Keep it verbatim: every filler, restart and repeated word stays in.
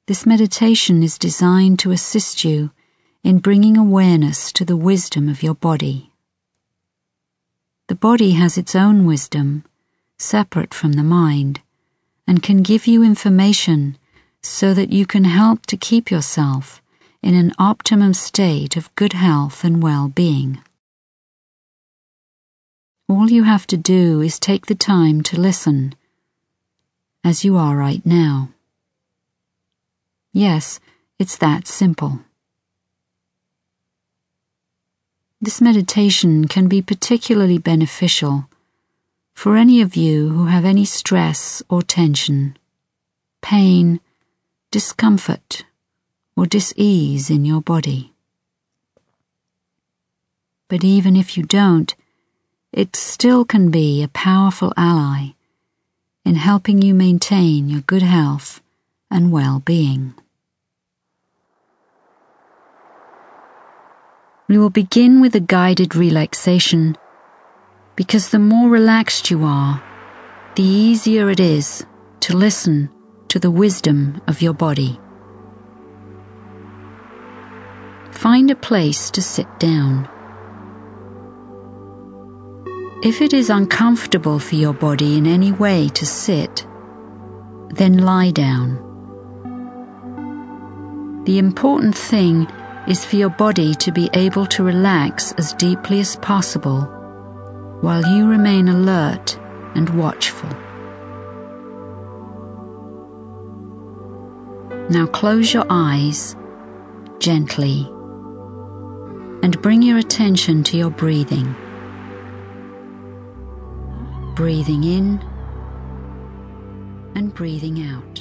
This meditation is designed to assist you in bringing awareness to the wisdom of your body. The body has its own wisdom, separate from the mind, and can give you information so that you can help to keep yourself in an optimum state of good health and well-being. All you have to do is take the time to listen, as you are right now. Yes, it's that simple. This meditation can be particularly beneficial for any of you who have any stress or tension, pain, discomfort, or dis-ease in your body. But even if you don't, it still can be a powerful ally in helping you maintain your good health and well-being. We will begin with a guided relaxation because the more relaxed you are, the easier it is to listen to the wisdom of your body. Find a place to sit down. If it is uncomfortable for your body in any way to sit, then lie down. The important thing is for your body to be able to relax as deeply as possible while you remain alert and watchful. Now close your eyes gently and bring your attention to your breathing. Breathing in and breathing out.